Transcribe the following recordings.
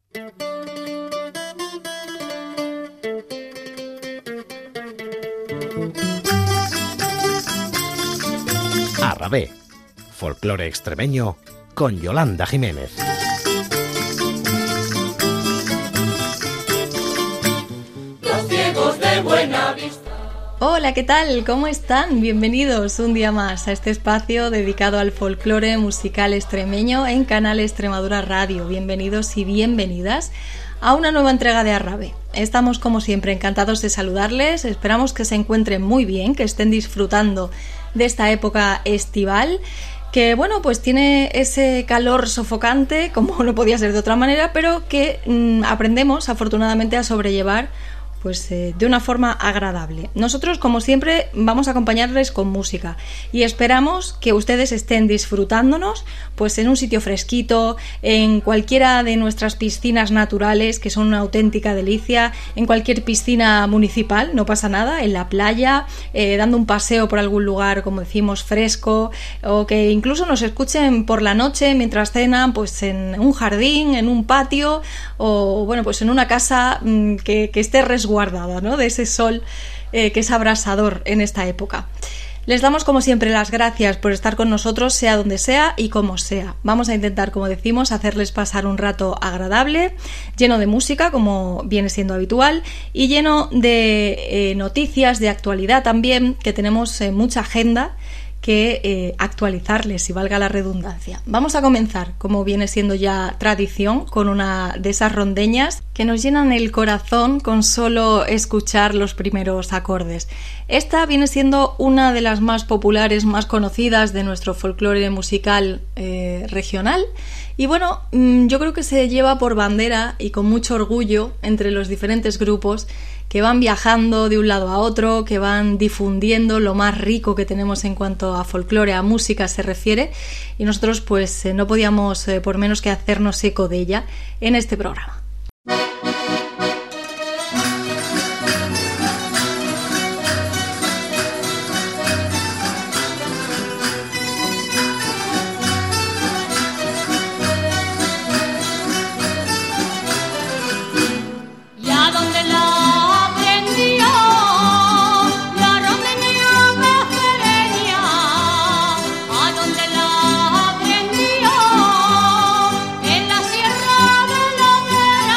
Arrabé, folclore extremeño con Yolanda Jiménez. Los ciegos de Buenavista. Hola, ¿qué tal? ¿Cómo están? Bienvenidos un día más a este espacio dedicado al folclore musical extremeño en Canal Extremadura Radio. Bienvenidos y bienvenidas a una nueva entrega de Arrabé. Estamos como siempre encantados de saludarles, esperamos que se encuentren muy bien, que estén disfrutando de esta época estival, que bueno, pues tiene ese calor sofocante, como no podía ser de otra manera, pero que aprendemos afortunadamente a sobrellevar pues de una forma agradable. Nosotros, como siempre, vamos a acompañarles con música y esperamos que ustedes estén disfrutándonos pues en un sitio fresquito, en cualquiera de nuestras piscinas naturales, que son una auténtica delicia, en cualquier piscina municipal, no pasa nada, en la playa, dando un paseo por algún lugar, como decimos, fresco, o que incluso nos escuchen por la noche mientras cenan, pues en un jardín, en un patio, o bueno, pues en una casa que esté resguardada, ¿no?, de ese sol que es abrasador en esta época. Les damos como siempre las gracias por estar con nosotros, sea donde sea y como sea. Vamos a intentar, como decimos, hacerles pasar un rato agradable, lleno de música, como viene siendo habitual, y lleno de noticias, de actualidad también, que tenemos mucha agenda que actualizarles, si valga la redundancia. Vamos a comenzar, como viene siendo ya tradición, con una de esas rondeñas que nos llenan el corazón con solo escuchar los primeros acordes. Esta viene siendo una de las más populares, más conocidas de nuestro folclore musical regional. Y bueno, yo creo que se lleva por bandera y con mucho orgullo entre los diferentes grupos que van viajando de un lado a otro, que van difundiendo lo más rico que tenemos en cuanto a folclore, a música se refiere, y nosotros pues no podíamos por menos que hacernos eco de ella en este programa. En la sierra de la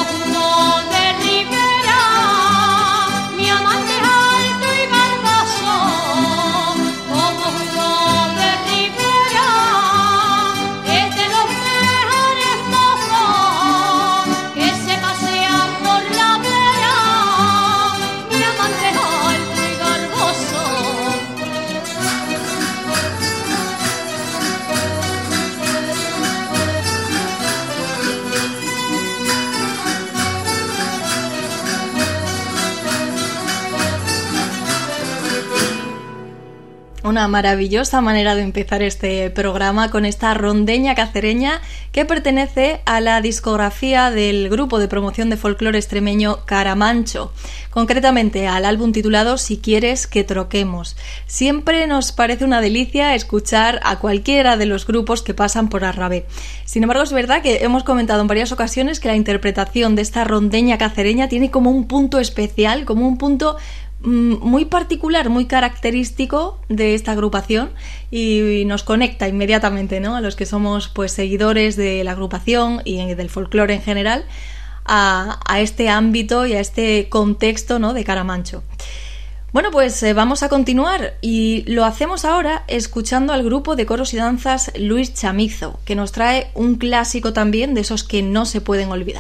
Una maravillosa manera de empezar este programa con esta rondeña cacereña que pertenece a la discografía del grupo de promoción de folclore extremeño Caramancho, concretamente al álbum titulado Si quieres que troquemos. Siempre nos parece una delicia escuchar a cualquiera de los grupos que pasan por Arrabé. Sin embargo, es verdad que hemos comentado en varias ocasiones que la interpretación de esta rondeña cacereña tiene como un punto especial, como un punto muy particular, muy característico de esta agrupación y nos conecta inmediatamente, ¿no?, a los que somos pues seguidores de la agrupación y del folclore en general a este ámbito y a este contexto, ¿no?, de Caramancho. Bueno, pues vamos a continuar y lo hacemos ahora escuchando al grupo de coros y danzas Luis Chamizo, que nos trae un clásico también de esos que no se pueden olvidar.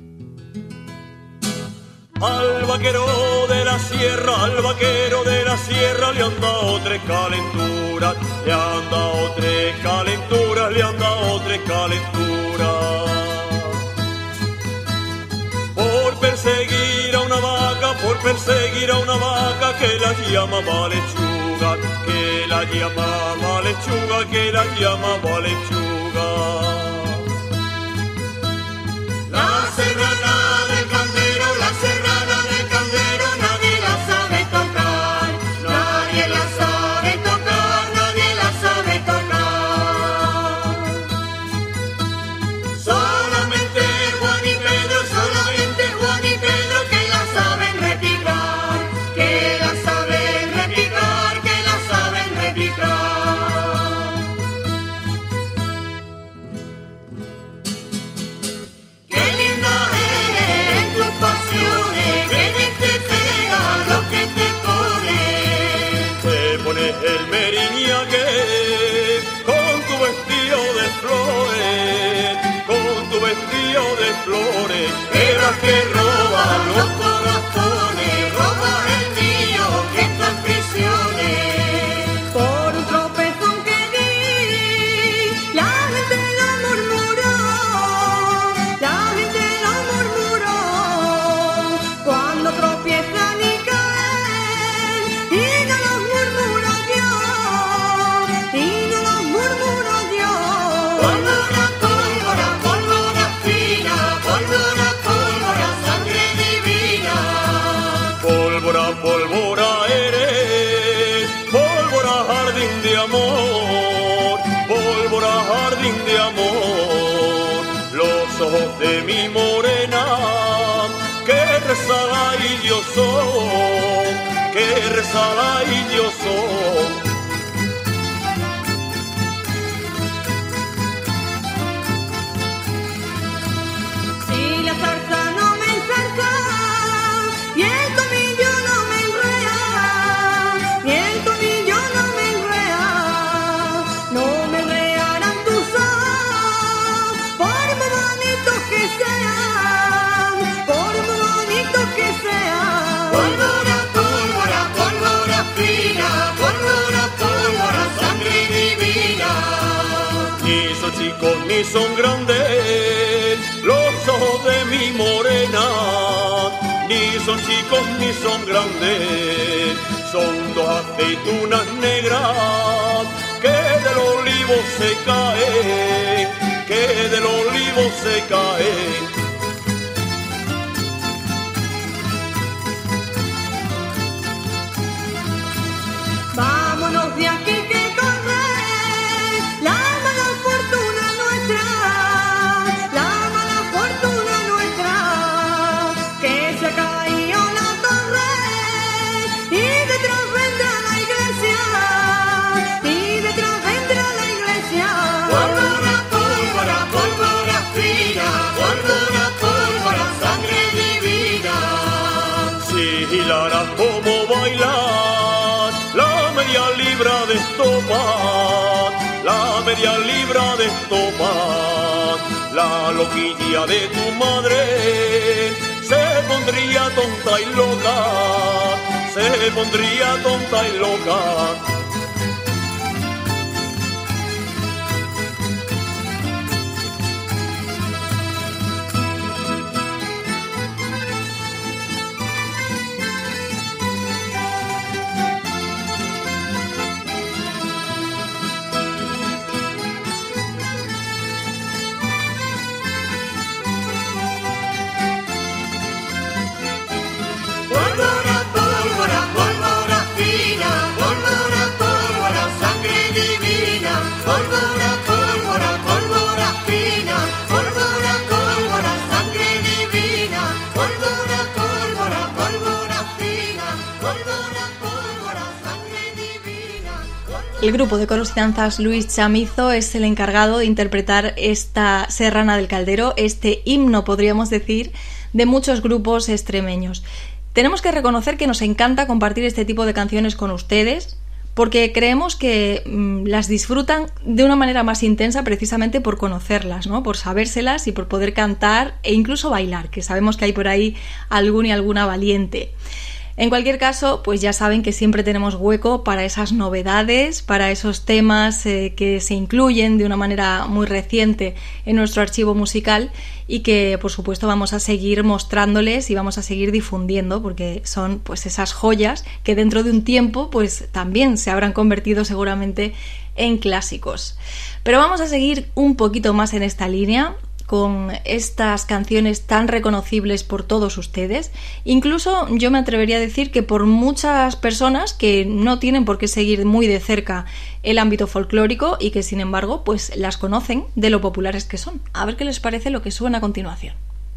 Al vaquero de la sierra le han dado tres calenturas, le han dado tres calenturas, le han dado tres calenturas. Por perseguir a una vaca que la llamaba lechuga, que la llamaba lechuga, que la llamaba lechuga. La serrana del candero, la serrana del candero, nadie la sabe tocar, nadie la sabe tocar, nadie la sabe tocar. Solamente Juan y Pedro que la saben repicar, que la saben repicar, que la saben repicar. El meriñaque con tu vestido de flores, con tu vestido de flores, era que roba los corazones, roba el mío que está en prisiones. Por un tropezón que di, la gente lo murmuró, la gente lo murmuró, cuando tropiezan y caen, y no los murmura Dios, y no los murmura Dios. Pólvora, pólvora, pólvora fina, pólvora, pólvora, sangre divina. Pólvora, pólvora eres, pólvora, jardín de amor, pólvora, jardín de amor. Los ojos de mi morena, que rezala y yo soy, que rezala y yo soy. Si la zarza no me enzarza, y el tomillo no me enrea, y el tomillo no me enrea, no me enrearán tus ojos, por muy bonitos que sean, por muy bonitos que sean. Pólvora, pólvora, pólvora fina, pólvora, pólvora, sangre divina. Ni son chicos ni son grandes los ojos de mi morena, ni son chicos ni son grandes, son dos aceitunas negras que del olivo se caen, que del olivo se caen. Vámonos de aquí que corre la mala fortuna nuestra, la mala fortuna nuestra, que se ha caído la torre y detrás vendrá la iglesia, y detrás vendrá la iglesia. Pólvora, pólvora, pólvora fina, pólvora. y la harás como bailar. La media libra de estopa, la media libra de estopa, la loquilla de tu madre se pondría tonta y loca, se pondría tonta y loca. El grupo de coros y danzas Luis Chamizo es el encargado de interpretar esta Serrana del Caldero, este himno, podríamos decir, de muchos grupos extremeños. Tenemos que reconocer que nos encanta compartir este tipo de canciones con ustedes, porque creemos que las disfrutan de una manera más intensa precisamente por conocerlas, ¿no? Por sabérselas y por poder cantar e incluso bailar, que sabemos que hay por ahí algún y alguna valiente. En cualquier caso, pues ya saben que siempre tenemos hueco para esas novedades, para esos temas que se incluyen de una manera muy reciente en nuestro archivo musical y que, por supuesto, vamos a seguir mostrándoles y vamos a seguir difundiendo, porque son pues esas joyas que dentro de un tiempo pues también se habrán convertido seguramente en clásicos. Pero vamos a seguir un poquito más en esta línea, con estas canciones tan reconocibles por todos ustedes. Incluso yo me atrevería a decir que por muchas personas que no tienen por qué seguir muy de cerca el ámbito folclórico y que sin embargo pues las conocen de lo populares que son. A ver qué les parece lo que suena a continuación.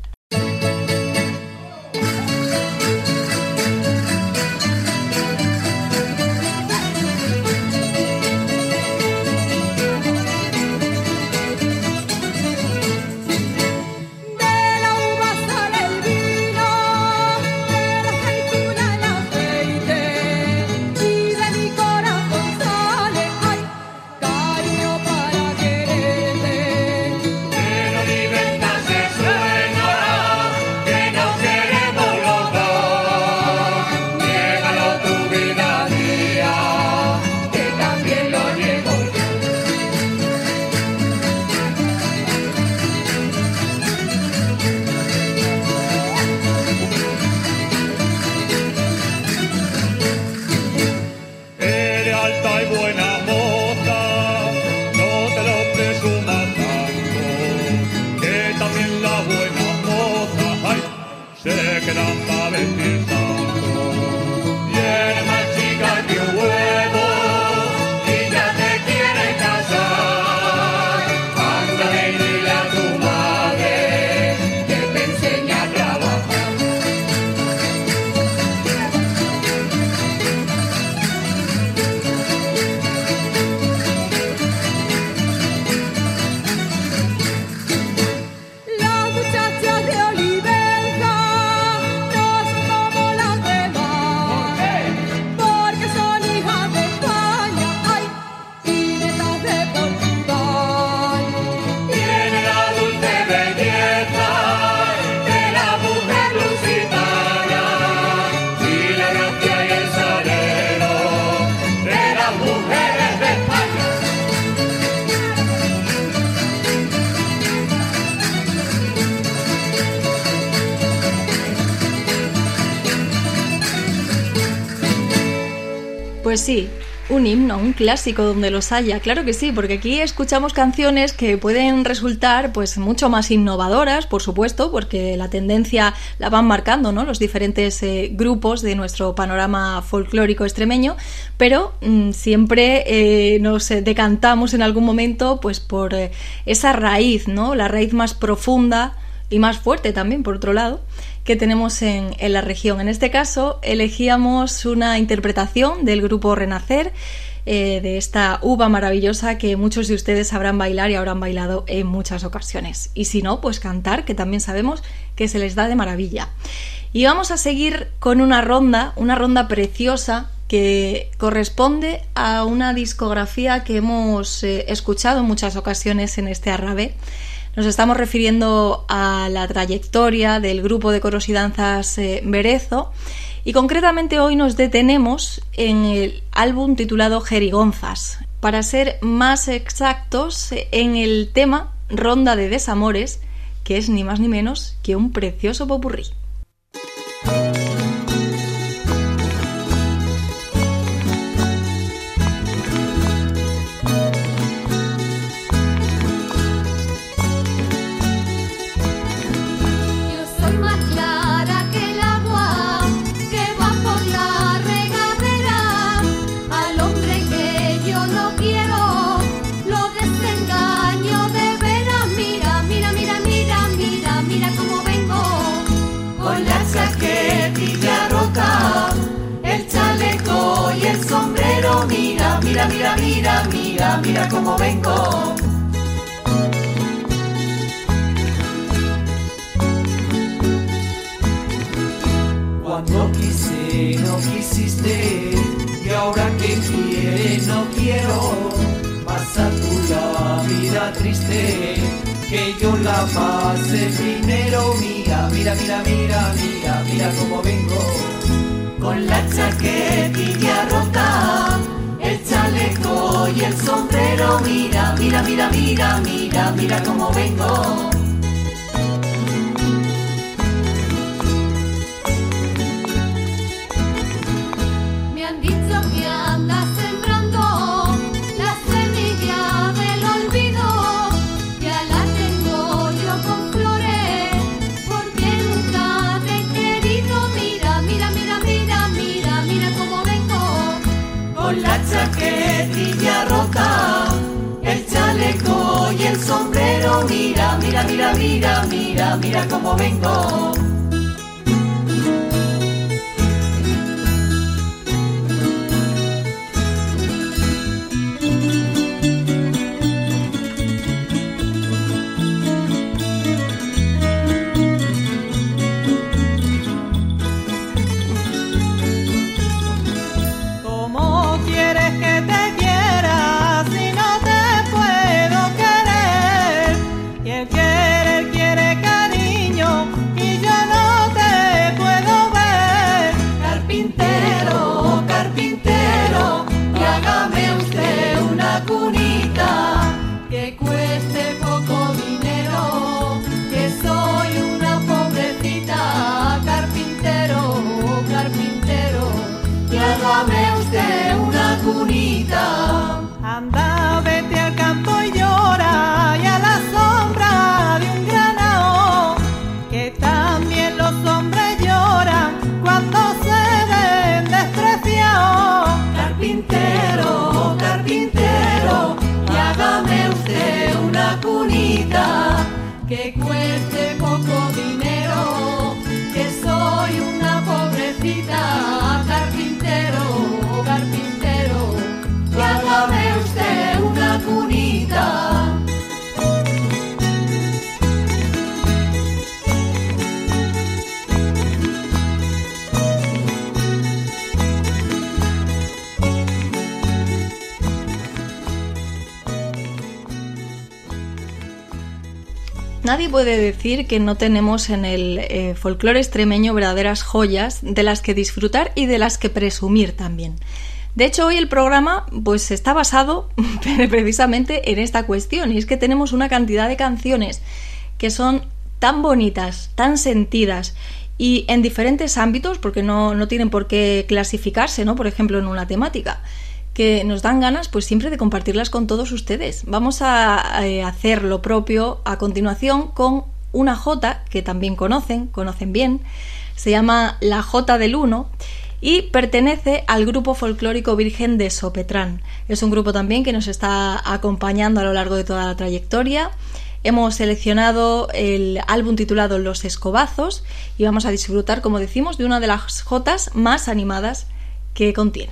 Pues sí, un himno, un clásico donde los haya, claro que sí, porque aquí escuchamos canciones que pueden resultar pues mucho más innovadoras, por supuesto, porque la tendencia la van marcando, ¿no?, los diferentes grupos de nuestro panorama folclórico extremeño, pero siempre nos decantamos en algún momento pues por esa raíz, ¿no?, la raíz más profunda y más fuerte también, por otro lado, que tenemos en la región. En este caso elegíamos una interpretación del grupo Renacer, de esta uva maravillosa que muchos de ustedes sabrán bailar y habrán bailado en muchas ocasiones. Y si no, pues cantar, que también sabemos que se les da de maravilla. Y vamos a seguir con una ronda preciosa que corresponde a una discografía que hemos escuchado en muchas ocasiones en este Arrabé. Nos estamos refiriendo a la trayectoria del grupo de coros y danzas Berezo, y concretamente hoy nos detenemos en el álbum titulado Jerigonzas. Para ser más exactos, en el tema Ronda de Desamores, que es ni más ni menos que un precioso popurrí. Mira cómo vengo. Cuando quise no quisiste, y ahora que quiere no quiero. Pasa tú la vida triste, que yo la pase primero. Mira cómo vengo. Con la chaquetilla rota, el chaleco y el sombrero, mira cómo vengo. Me han dicho que andas sembrando la semilla del olvido, ya la tengo yo con flores, porque nunca te he querido. Mira cómo vengo. Con la chaquetilla rota, el chaleco y el sombrero, mira cómo vengo. Anda, vete al campo y llora, y a la sombra de un granao, que también los hombres lloran cuando se ven despreciados. Carpintero, y hágame usted una cunita que cueste poco dinero, que soy una pobrecita. Carpintero, y hágame usted una cunita. Nadie puede decir que no tenemos en el folclore extremeño verdaderas joyas de las que disfrutar y de las que presumir también. De hecho, hoy el programa pues está basado precisamente en esta cuestión, y es que tenemos una cantidad de canciones que son tan bonitas, tan sentidas y en diferentes ámbitos, porque no tienen por qué clasificarse, ¿no? Por ejemplo, en una temática, que nos dan ganas pues siempre de compartirlas con todos ustedes. Vamos a hacer lo propio a continuación con una jota que también conocen bien. Se llama La Jota del Uno y pertenece al grupo folclórico Virgen de Sopetrán. Es un grupo también que nos está acompañando a lo largo de toda la trayectoria. Hemos seleccionado el álbum titulado Los Escobazos y vamos a disfrutar, como decimos, de una de las jotas más animadas que contiene.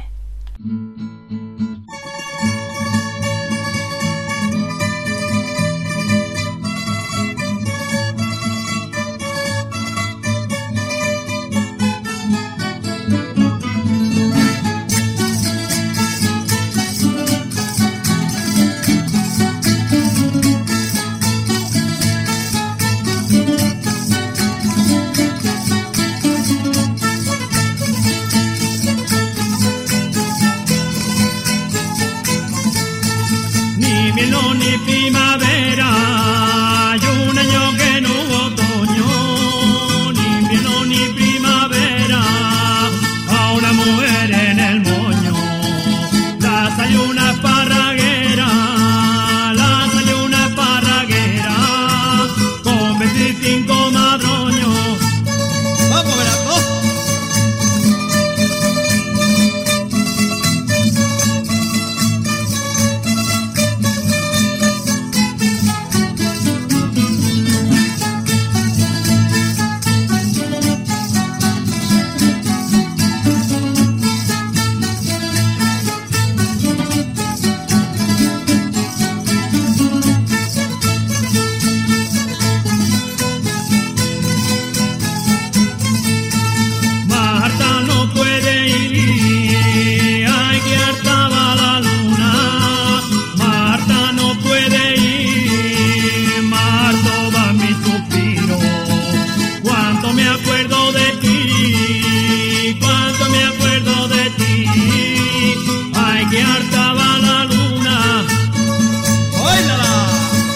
acuerdo de ti, cuánto me acuerdo de ti. Ay, que harta va la luna. ¡Óilala!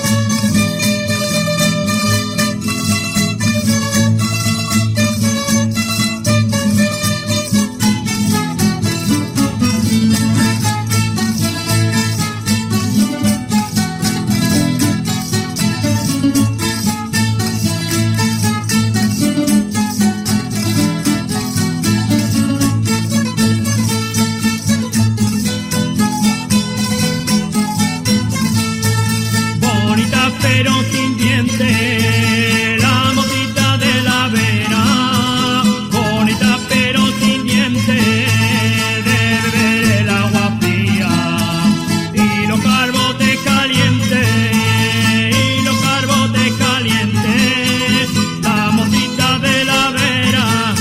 Pero sin dientes, la motita de la vera, bonita pero sin dientes, de beber el agua fría, y los carbotes calientes, y los carbotes calientes, la motita de la vera.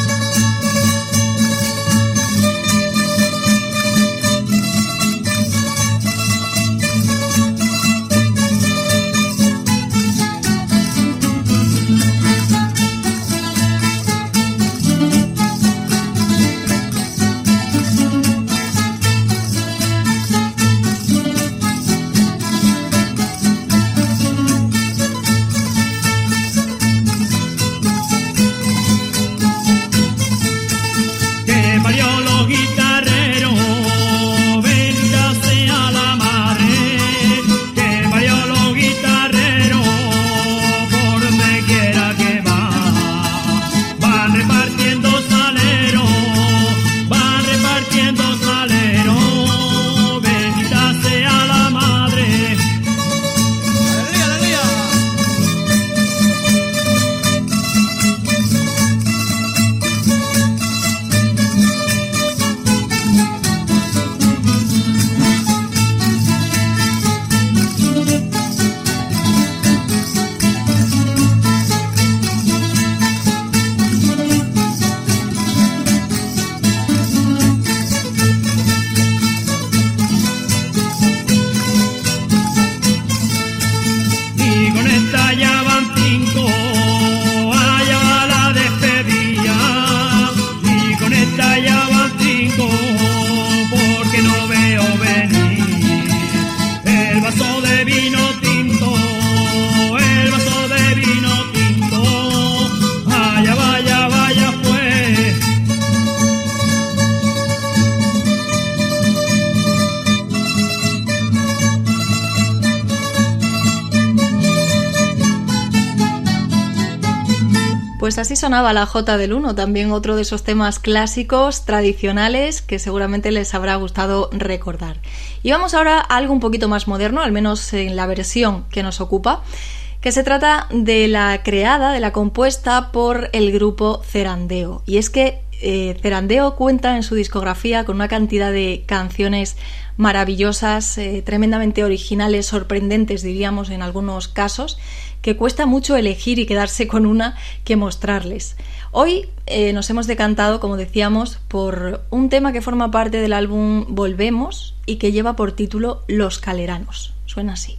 Pues así sonaba la Jota del Uno, también otro de esos temas clásicos, tradicionales, que seguramente les habrá gustado recordar. Y vamos ahora a algo un poquito más moderno, al menos en la versión que nos ocupa, que se trata de la creada, de la compuesta por el grupo Cerandeo. Y es que Cerandeo cuenta en su discografía con una cantidad de canciones maravillosas, tremendamente originales, sorprendentes, diríamos en algunos casos, que cuesta mucho elegir y quedarse con una que mostrarles. Hoy nos hemos decantado, como decíamos, por un tema que forma parte del álbum Volvemos y que lleva por título Los Caleranos. Suena así.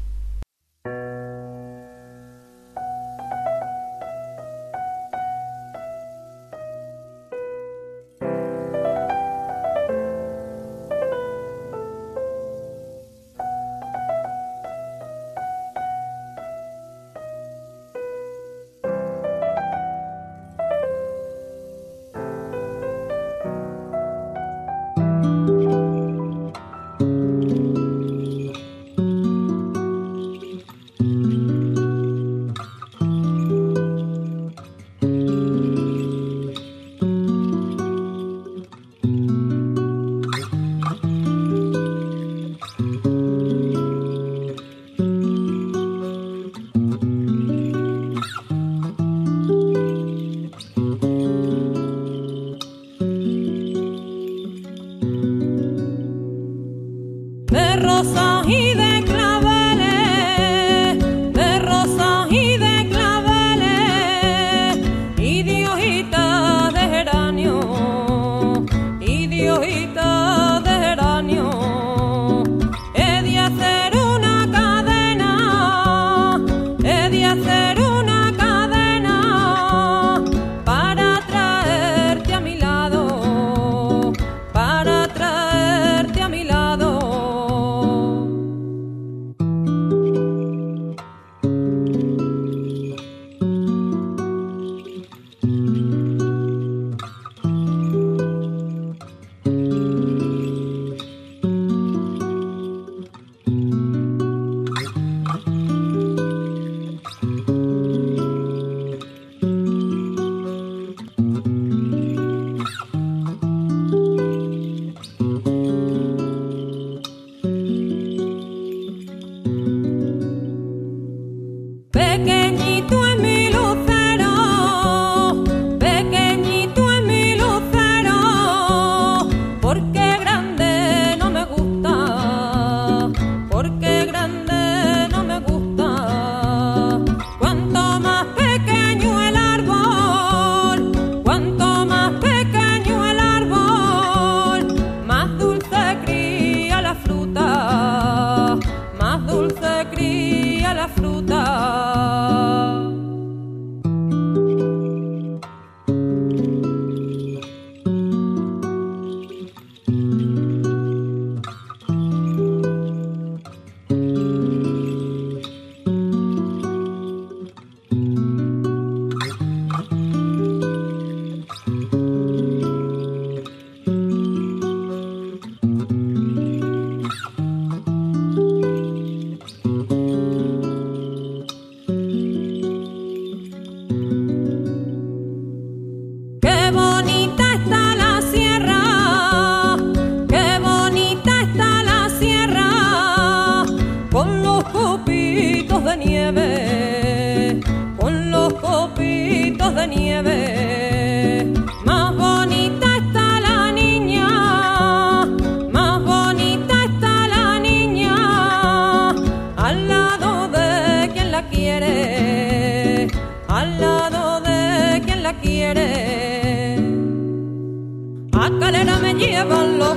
A calera me llevan los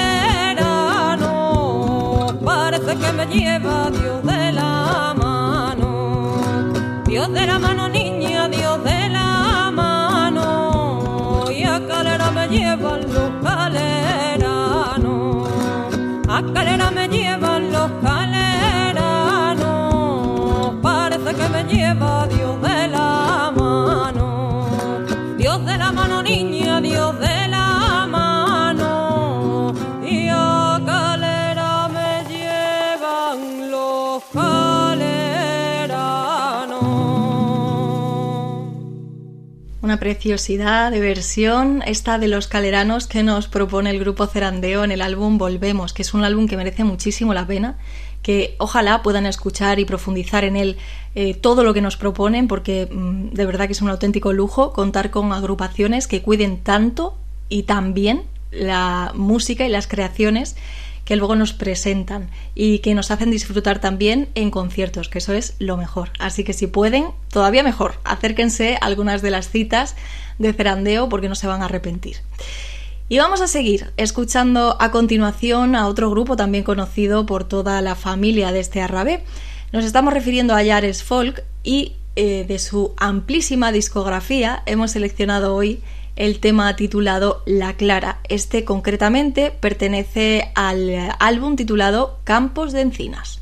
caleranos, parece que me lleva Dios de la mano. Dios de la mano, niña, Dios de la mano. Y a calera me llevan los caleranos, a calera me llevan los caleranos, parece que me lleva Dios de la mano. Dios de la mano, niña, Dios de la mano. Y a calera me llevan los caleranos. Una preciosidad de versión esta de los caleranos que nos propone el grupo Cerandeo en el álbum Volvemos, que es un álbum que merece muchísimo la pena, que ojalá puedan escuchar y profundizar en él todo lo que nos proponen, porque de verdad que es un auténtico lujo contar con agrupaciones que cuiden tanto y tan bien la música y las creaciones que luego nos presentan y que nos hacen disfrutar también en conciertos, que eso es lo mejor. Así que si pueden, todavía mejor, acérquense a algunas de las citas de Cerandeo porque no se van a arrepentir. Y vamos a seguir escuchando a continuación a otro grupo también conocido por toda la familia de este Arrabé. Nos estamos refiriendo a Yares Folk y de su amplísima discografía hemos seleccionado hoy el tema titulado La Clara. Este concretamente pertenece al álbum titulado Campos de Encinas.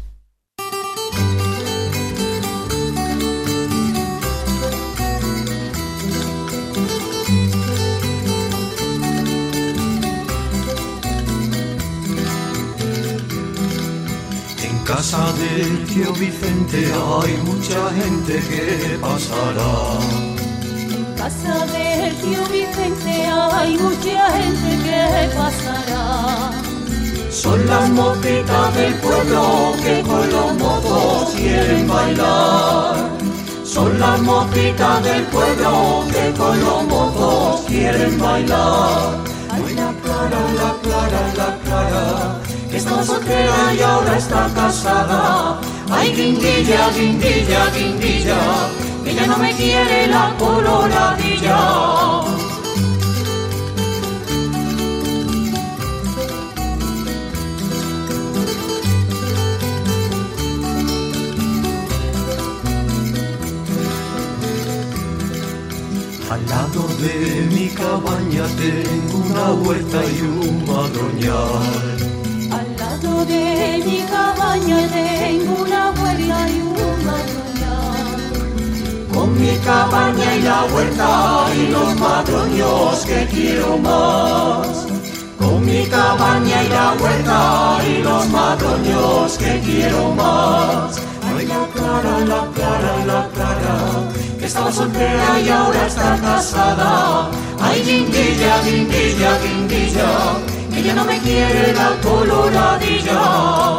En casa del tío Vicente hay mucha gente que pasará. Casa del tío Vicente hay mucha gente que pasará. Son las mozitas del pueblo que con los mozos quieren bailar. Son las mozitas del pueblo que con los mozos quieren bailar. Ay, la Clara, la Clara, la Clara, que estaba soltera y ahora está casada. Ay, guindilla, guindilla, guindilla, que ya no me quiere la coloradilla. Al lado de mi cabaña tengo una huerta y un madroñal. Al lado de mi cabaña tengo una huerta y un madroñal. Con mi cabaña y la huerta y los madroños que quiero más. Con mi cabaña y la huerta y los madroños que quiero más. Ay, la Clara, la Clara, la Clara, que estaba soltera y ahora está casada. Ay, guindilla, guindilla, guindilla, que ya no me quiere la coloradilla.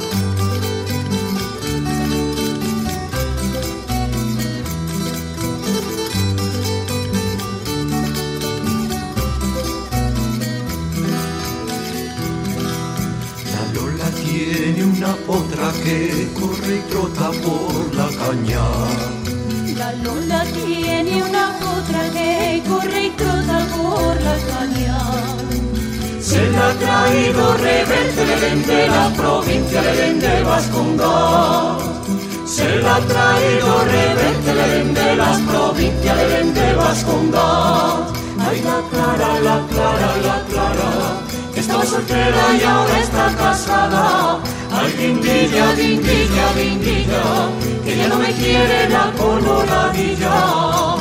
Tiene una potra que corre y trota por la caña. La Lola tiene una potra que corre y trota por la caña. Se la ha traído Reverte de la provincia de Vascongas. Se la ha traído Reverte de las provincias de Vascongas. Ay, la Clara, la Clara, la Clara, que estaba soltera y ahora está casada. Ay, guindilla, guindilla, guindilla, que ya no me quiere la coloradilla.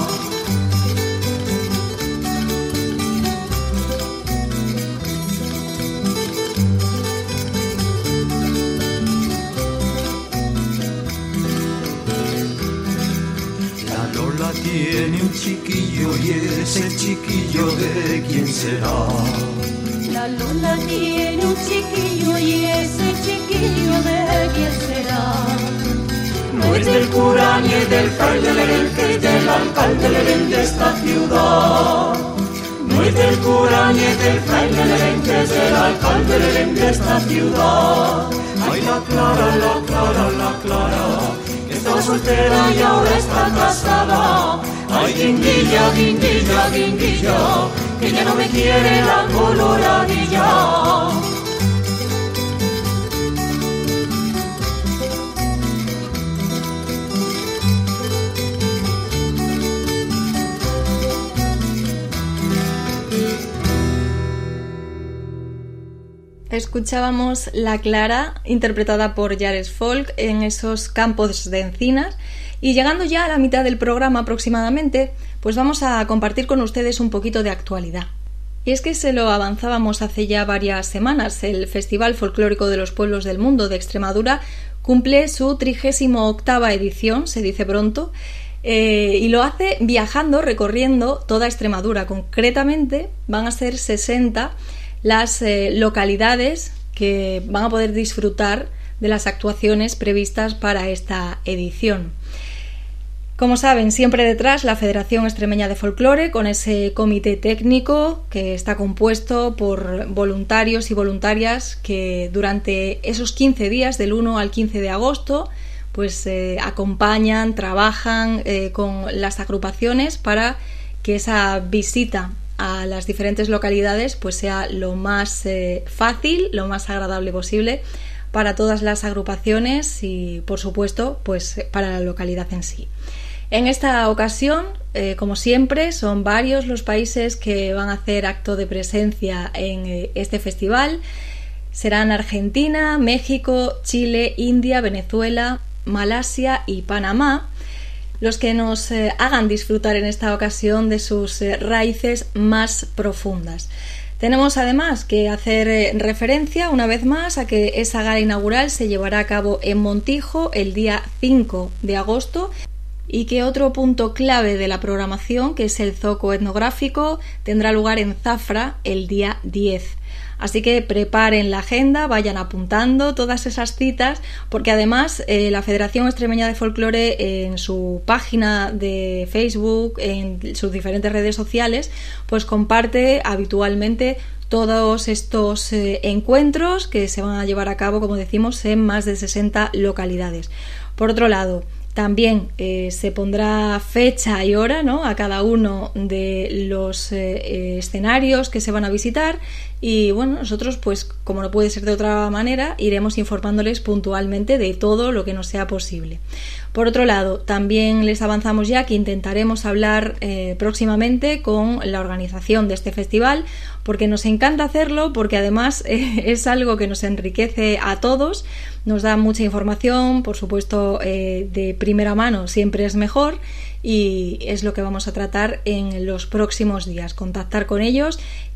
La Lola tiene un chiquillo y ese chiquillo ¿de quién será? La Lola tiene un chiquillo y ese chiquillo ¿de quién será? No es del cura ni es del fraile Lerén, que es del alcalde Lerén de esta ciudad. No es del cura ni es del fraile Lerén, que es del alcalde Lerén de esta ciudad. Ay, la Clara, la Clara, la Clara, que estaba soltera y ahora está casada. Ay, guindilla, guindilla, guindilla, que ya no me quiere la coloradilla. Escuchábamos La Clara, interpretada por Yares Folk, en esos campos de encinas. Y llegando ya a la mitad del programa aproximadamente, pues vamos a compartir con ustedes un poquito de actualidad. Y es que se lo avanzábamos hace ya varias semanas. El Festival Folclórico de los Pueblos del Mundo de Extremadura cumple su 38ª edición, se dice pronto, y lo hace viajando, recorriendo toda Extremadura. Concretamente van a ser 60 las localidades que van a poder disfrutar de las actuaciones previstas para esta edición. Como saben, siempre detrás la Federación Extremeña de Folclore, con ese comité técnico que está compuesto por voluntarios y voluntarias que durante esos 15 días, del 1 al 15 de agosto, pues acompañan, trabajan con las agrupaciones para que esa visita a las diferentes localidades pues sea lo más fácil, lo más agradable posible para todas las agrupaciones y, por supuesto, pues para la localidad en sí. En esta ocasión, como siempre, son varios los países que van a hacer acto de presencia en este festival. Serán Argentina, México, Chile, India, Venezuela, Malasia y Panamá los que nos hagan disfrutar en esta ocasión de sus raíces más profundas. Tenemos además que hacer referencia una vez más a que esa gala inaugural se llevará a cabo en Montijo el día 5 de agosto y que otro punto clave de la programación, que es el zoco etnográfico, tendrá lugar en Zafra el día 10. Así que preparen la agenda, vayan apuntando todas esas citas, porque además la Federación Extremeña de Folclore en su página de Facebook, en sus diferentes redes sociales, pues comparte habitualmente todos estos encuentros que se van a llevar a cabo, como decimos, en más de 60 localidades. Por otro lado, también se pondrá fecha y hora, ¿no?, a cada uno de los escenarios que se van a visitar y bueno, nosotros pues como no puede ser de otra manera iremos informándoles puntualmente de todo lo que nos sea posible. Por otro lado, también les avanzamos ya que intentaremos hablar próximamente con la organización de este festival, porque nos encanta hacerlo, porque además es algo que nos enriquece a todos, nos da mucha información, por supuesto de primera mano siempre es mejor, y es lo que vamos a tratar en los próximos días, contactar con ellos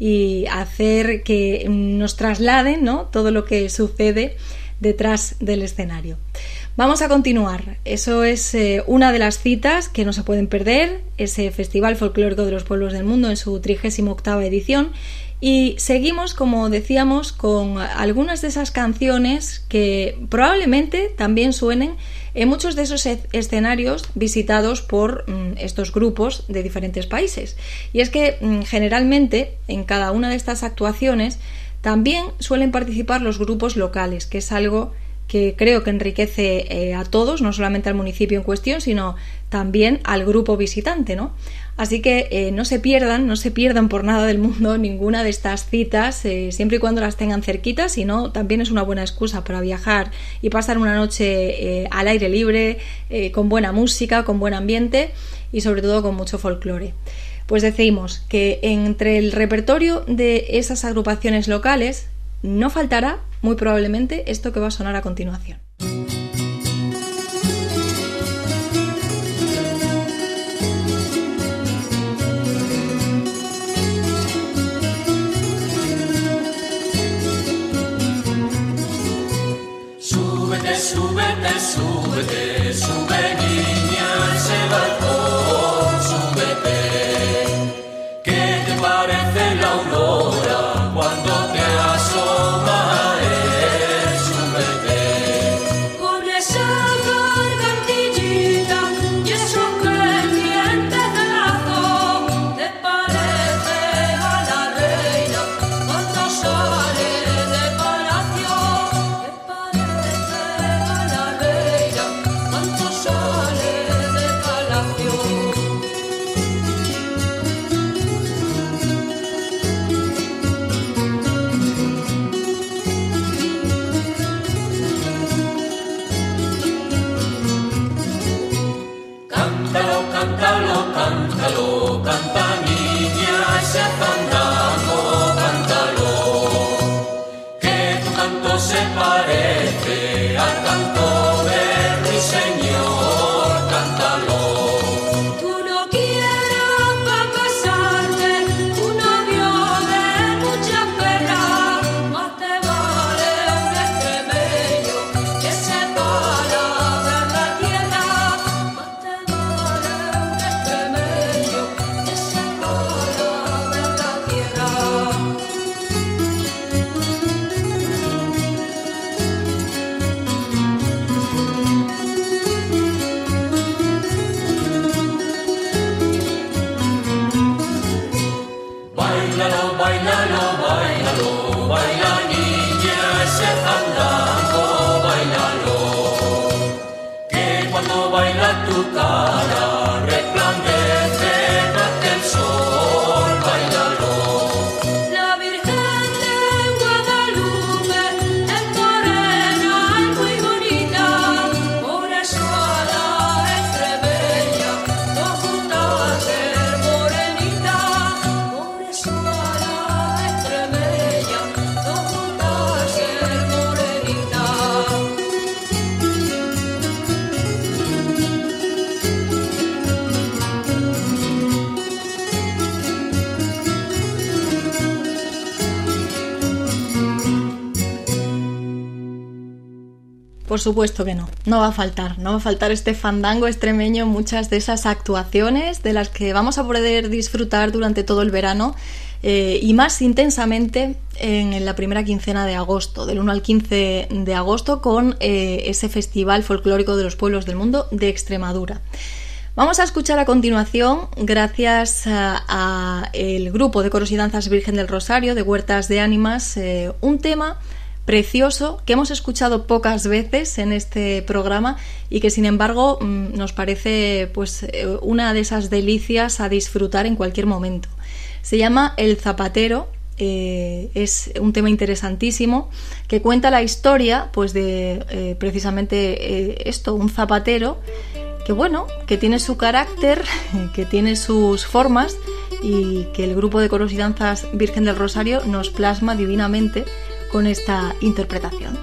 y hacer que nos trasladen, ¿no?, todo lo que sucede detrás del escenario. Vamos a continuar. Eso es una de las citas que no se pueden perder, ese Festival Folclórico de los Pueblos del Mundo en su 38ª edición. Y seguimos, como decíamos, con algunas de esas canciones que probablemente también suenen en muchos de esos escenarios visitados por estos grupos de diferentes países. Y es que generalmente en cada una de estas actuaciones también suelen participar los grupos locales, que es algo que creo que enriquece a todos, no solamente al municipio en cuestión, sino también al grupo visitante, ¿no? Así que no se pierdan por nada del mundo ninguna de estas citas, siempre y cuando las tengan cerquitas, si no, también es una buena excusa para viajar y pasar una noche al aire libre, con buena música, con buen ambiente y sobre todo con mucho folclore. Pues decimos que entre el repertorio de esas agrupaciones locales no faltará, muy probablemente, esto que va a sonar a continuación. Súbete, súbete, súbete, sube niña a ese balcón, súbete. ¿Qué te parece la aurora cuando te asoma? Súbete. Con esa gargantillita y eso que dientes de lazo, te parece a la reina cuando sale de palacio. Te parece a la reina Bailalo, bailalo, bailalo, baila niña ese fandango, bailalo. Que cuando baila tu cara resplandece más que el sol, bailalo. La Virgen de Guadalupe es morena y muy bonita, por eso a la estrella nos gusta ser morenita, por eso a la estrella nos gusta ser morenita. Por supuesto que no, no va a faltar este fandango extremeño en muchas de esas actuaciones de las que vamos a poder disfrutar durante todo el verano y más intensamente en la primera quincena de agosto, del 1 al 15 de agosto, con ese Festival Folclórico de los Pueblos del Mundo de Extremadura. Vamos a escuchar a continuación, gracias a el grupo de coros y danzas Virgen del Rosario de Huertas de Ánimas, un tema precioso que hemos escuchado pocas veces en este programa y que sin embargo nos parece pues una de esas delicias a disfrutar en cualquier momento. Se llama El Zapatero. Es un tema interesantísimo que cuenta la historia pues de precisamente esto, un zapatero que bueno, que tiene su carácter, que tiene sus formas y que el grupo de coros y danzas Virgen del Rosario nos plasma divinamente con esta interpretación.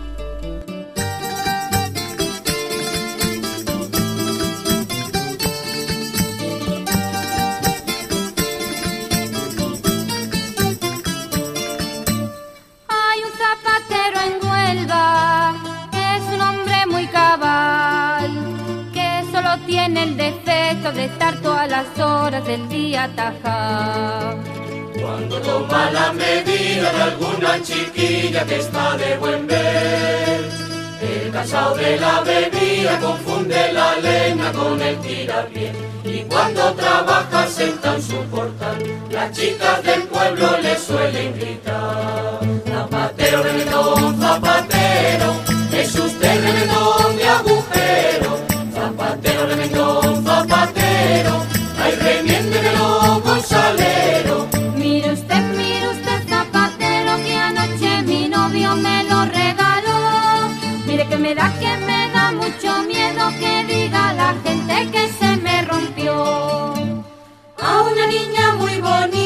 Hay un zapatero en Huelva que es un hombre muy cabal, que solo tiene el defecto de estar todas las horas del día atajado. Cuando toma la medida de alguna chiquilla que está de buen ver, el cansado de la bebida confunde la leña con el tirapié. Y cuando trabaja senta en su portal, las chicas del pueblo le suelen gritar: zapatero, reventón, zapatero, es usted reventón de agujero. Zapatero, reventón, zapatero, ay, remiéndemelo con salero. Mire usted, zapatero, que anoche mi novio me lo regaló. Mire que me da mucho miedo que diga la gente que se me rompió. A una niña muy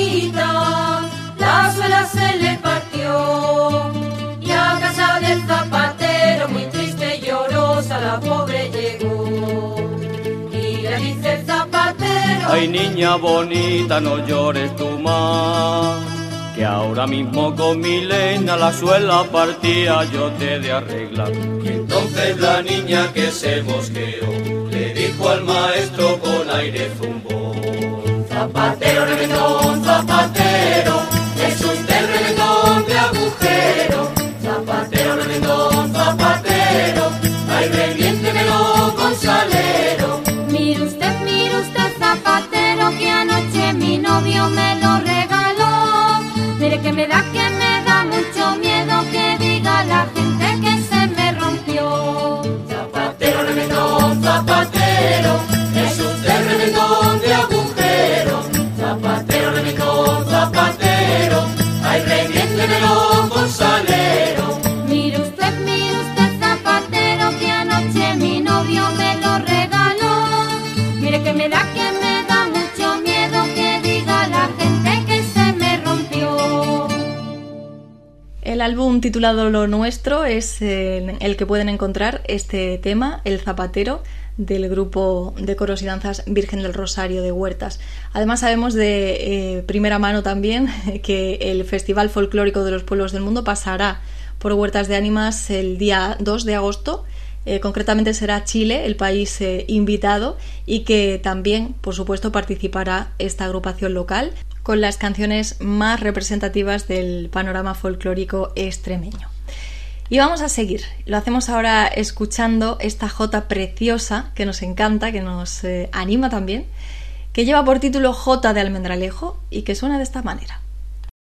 bonita la suela se le partió, y a casa del zapatero muy triste y llorosa la pobre llegó. Y le dice el zapatero: Ay, niña bonita, no llores tú más, que ahora mismo con mi leña la suela partía yo te he de arreglar. Y entonces la niña que se mosqueó le dijo al maestro con aire zumbón: zapatero, reventón, zapatero, es usted el reventón de agujero. Zapatero, reventón, zapatero, ay, reviéntemelo con salero. Mire usted, zapatero, que anoche mi novio me lo regaló. Mire que me da mucho miedo que diga la gente que se me rompió. Zapatero, reventón, zapatero, es usted el reventón de agujero. Zapatero, reventón, zapatero, ay, reviéndemelo con salero. Mire usted, zapatero, que anoche mi novio me lo regaló. Mire que me da mucho miedo que diga la gente que se me rompió. El álbum titulado Lo Nuestro es el que pueden encontrar este tema, El Zapatero, del grupo de coros y danzas Virgen del Rosario de Huertas. Además sabemos de primera mano también que el Festival Folclórico de los Pueblos del Mundo pasará por Huertas de Ánimas el día 2 de agosto. Concretamente será Chile el país invitado, y que también, por supuesto, participará esta agrupación local con las canciones más representativas del panorama folclórico extremeño. Y vamos a seguir. Lo hacemos ahora escuchando esta jota preciosa que nos encanta, que nos anima también, que lleva por título Jota de Almendralejo y que suena de esta manera.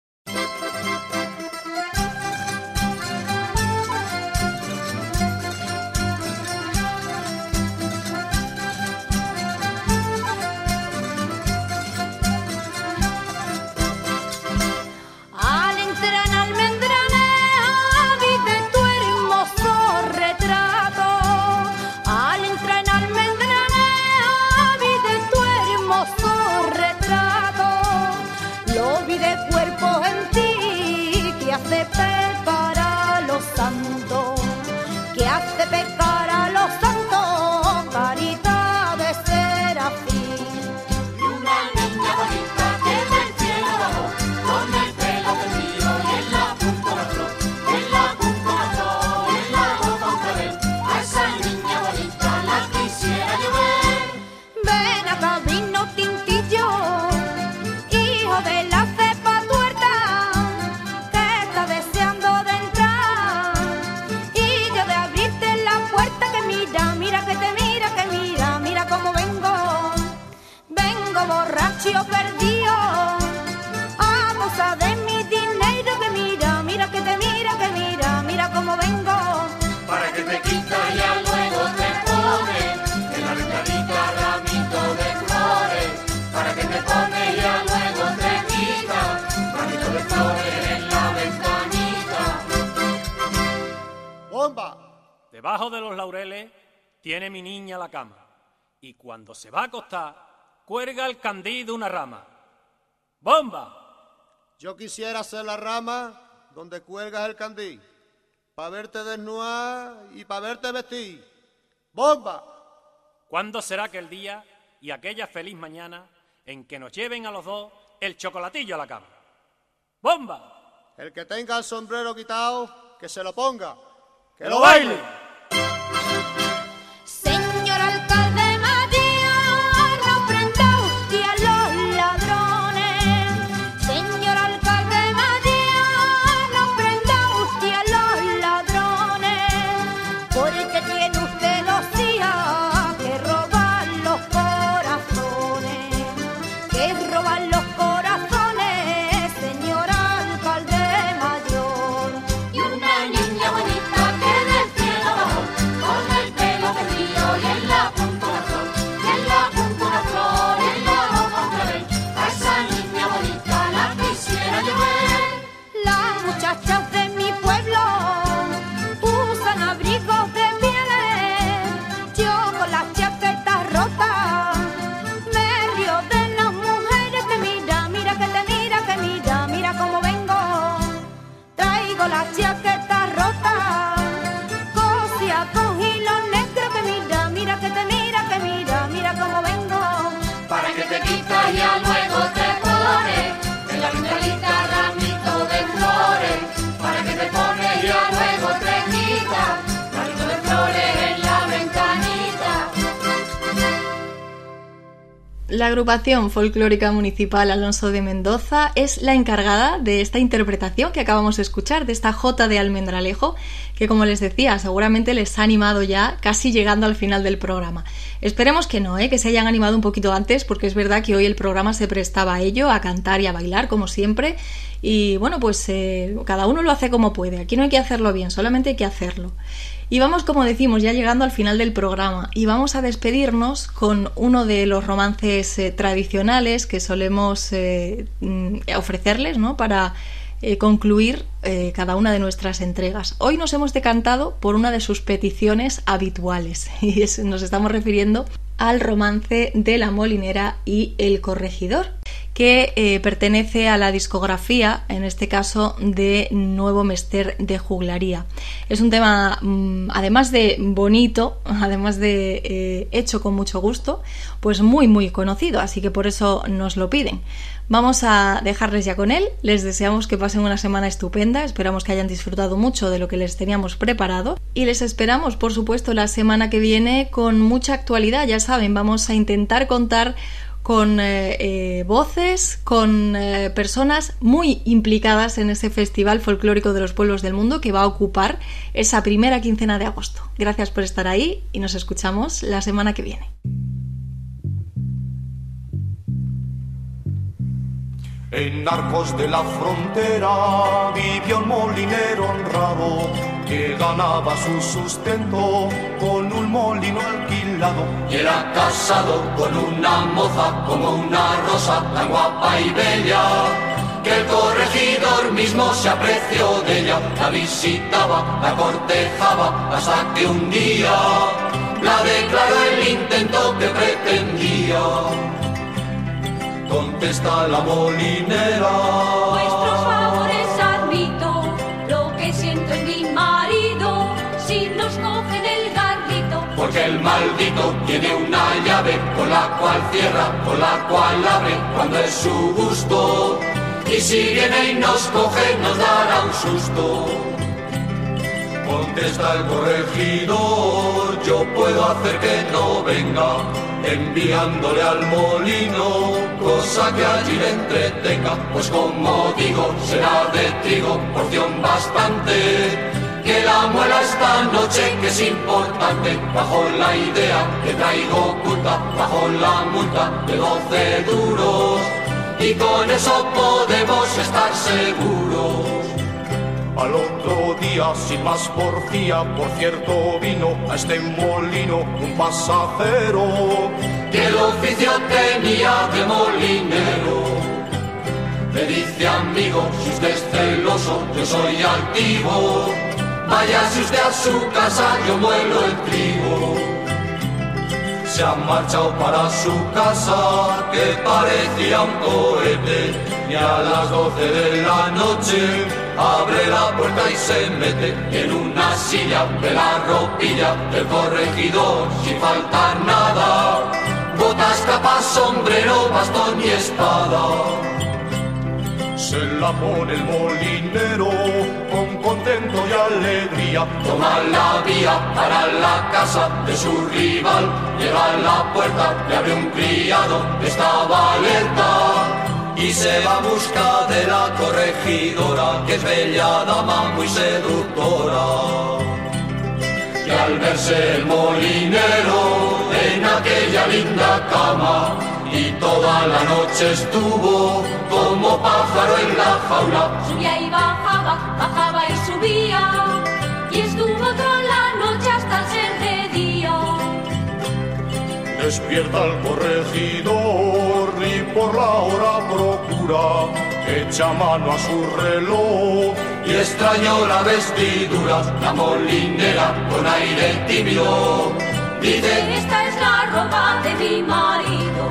y de cuerpo en ti, que hace pecar a los santos, que hace pecar a los santos, carita de serafín. Y una niña bonita que del cielo bajó, con el pelo tendido y en la punta una flor, en la punta una flor, en la boca un clavel. A esa niña bonita la quisiera yo ver. Ven acá, vino Tintillo, hijo de la cepa tuerta, que está deseando de entrar, y yo de abrirte la puerta, que mira, mira que te mira, que mira, mira cómo vengo, vengo borracho y perdido, a causa de mi dinero, que mira, mira que te mira, que mira, mira cómo vengo. Para que te quita ya luego te pone en la ventanita ramito de flores. Para que te pone ya luego te quita ramito de flores en la ventanita. ¡Bomba! Debajo de los laureles tiene mi niña la cama, y cuando se va a acostar, cuelga el candí de una rama. ¡Bomba! Yo quisiera ser la rama donde cuelgas el candí, pa' verte desnuda y pa' verte vestir. ¡Bomba! ¿Cuándo será aquel día y aquella feliz mañana en que nos lleven a los dos el chocolatillo a la cama? ¡Bomba! El que tenga el sombrero quitado, que se lo ponga, ¡Que lo baile! Señor alcalde Matías, no prenda usted a los ladrones. Señor alcalde Matías, no prenda usted a los ladrones, porque tiene usted los días que roban los corazones, que roban los corazones, señor alcalde mayor. Y una niña bonita que del cielo bajó, con el pelo tendido y en la punta una flor, y en la punta una flor, y en la boca un clavel. A esa niña bonita la quisiera yo ver. Las muchachas de mi pueblo usan abrigos de pieles, yo con las chaquetas rotas me río de las mujeres, que mira, mira que te mira, que mira, mira cómo vengo, traigo las chaquetas rotas, cosía con hilo negro, que mira, mira que te mira, que mira, mira cómo vengo. Para que te quita ya luego te pone en la ventanita ramito de flores. Para que te pone ya luego te quita ramito de flores en la ventanita. La agrupación folclórica municipal Alonso de Mendoza es la encargada de esta interpretación que acabamos de escuchar, de esta jota de Almendralejo, que, como les decía, seguramente les ha animado ya casi llegando al final del programa. Esperemos que no, que se hayan animado un poquito antes, porque es verdad que hoy el programa se prestaba a ello, a cantar y a bailar, como siempre, y bueno, pues cada uno lo hace como puede. Aquí no hay que hacerlo bien, solamente hay que hacerlo. Y vamos, como decimos, ya llegando al final del programa, y vamos a despedirnos con uno de los romances tradicionales que solemos ofrecerles, ¿no?, para concluir cada una de nuestras entregas. Hoy nos hemos decantado por una de sus peticiones habituales, y nos estamos refiriendo al romance de La Molinera y El Corregidor, que pertenece a la discografía, en este caso, de Nuevo Mester de Juglaría. Es un tema, además de bonito, además de hecho con mucho gusto, pues muy muy conocido, así que por eso nos lo piden. Vamos a dejarles ya con él, les deseamos que pasen una semana estupenda, esperamos que hayan disfrutado mucho de lo que les teníamos preparado y les esperamos, por supuesto, la semana que viene con mucha actualidad. Ya saben, vamos a intentar contar con voces, con personas muy implicadas en ese Festival Folclórico de los Pueblos del Mundo que va a ocupar esa primera quincena de agosto. Gracias por estar ahí y nos escuchamos la semana que viene. En Arcos de la Frontera vivió un molinero honrado que ganaba su sustento con un molino alquilado. Y era casado con una moza como una rosa tan guapa y bella, que el corregidor mismo se apreció de ella. La visitaba, la cortejaba, hasta que un día la declaró el intento que pretendía. contesta la molinera. Vuestros favores admito, lo que siento es mi marido, si nos cogen el garrito. Porque el maldito tiene una llave con la cual cierra, con la cual abre cuando es su gusto. Y si viene y nos coge nos dará un susto. Contesta el corregidor, yo puedo hacer que no venga, enviándole al molino, cosa que allí le entretenga. Pues como digo, será de trigo, porción bastante, que la muela esta noche que es importante. Bajo la idea que traigo oculta, bajo la multa de 12 duros, y con eso podemos estar seguros. Al otro día, sin más porfía, por cierto vino a este molino un pasajero que el oficio tenía de molinero. Le dice: amigo, si usted es celoso, yo soy altivo, váyase usted a su casa, yo muelo el trigo. Se ha marchado para su casa, que parecía un cohete, y a las 12 de la noche abre la puerta y se mete en una silla de la ropilla del corregidor, sin faltar nada, botas, capa, sombrero, bastón y espada. Se la pone el molinero con contento y alegría, toma la vía para la casa de su rival, llega a la puerta, le abre un criado, estaba alerta, y se va a busca de la corregidora, que es bella dama muy seductora. Y al verse el molinero en aquella linda cama, y toda la noche estuvo como pájaro en la jaula. Subía y bajaba, bajaba y subía, y estuvo toda la noche hasta el ser de día. Despierta el corregidor y por la hora procura, echa mano a su reloj y extrañó la vestidura. La molinera con aire tímido dice: esta es la ropa de mi marido.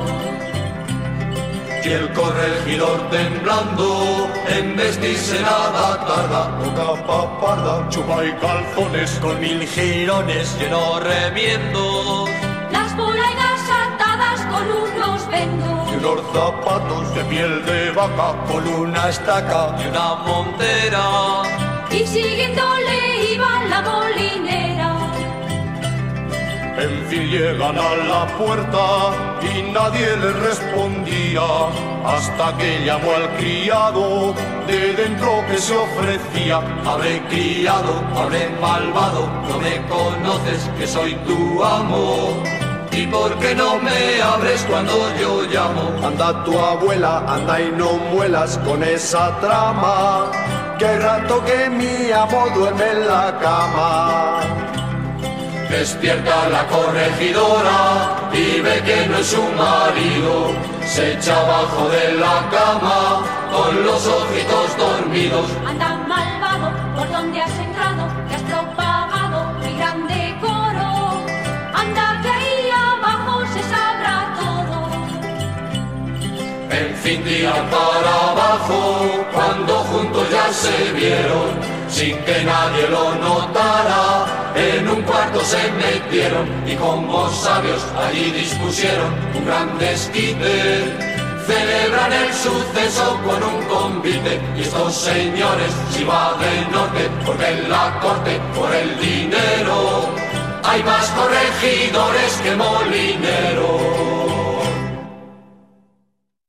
Y el corregidor temblando, en vestirse nada tarda, capa parda, chupa y calzones con 1000 jirones lleno remiendos, las polainas atadas con unos vendos, y unos zapatos de piel de vaca con una estaca y una montera, y siguiéndole iba la molinera. En fin llegan a la puerta y nadie le respondía, hasta que llamó al criado de dentro que se ofrecía. Abre, criado, abre, malvado, no me conoces que soy tu amo, ¿y por qué no me abres cuando yo llamo? Anda tu abuela, anda y no muelas con esa trama, que rato que mi amo duerme en la cama. Despierta la corregidora y ve que no es su marido, se echa abajo de la cama con los ojitos dormidos. Anda malvado, ¿por dónde has entrado? Que has propagado mi gran decoro. Anda que ahí abajo se sabrá todo. En fin, tiran para abajo cuando juntos ya se vieron, sin que nadie lo notara, en un cuarto se metieron y como sabios allí dispusieron un gran desquite. Celebran el suceso con un convite, y estos señores si va de norte, porque en la corte por el dinero hay más corregidores que molineros.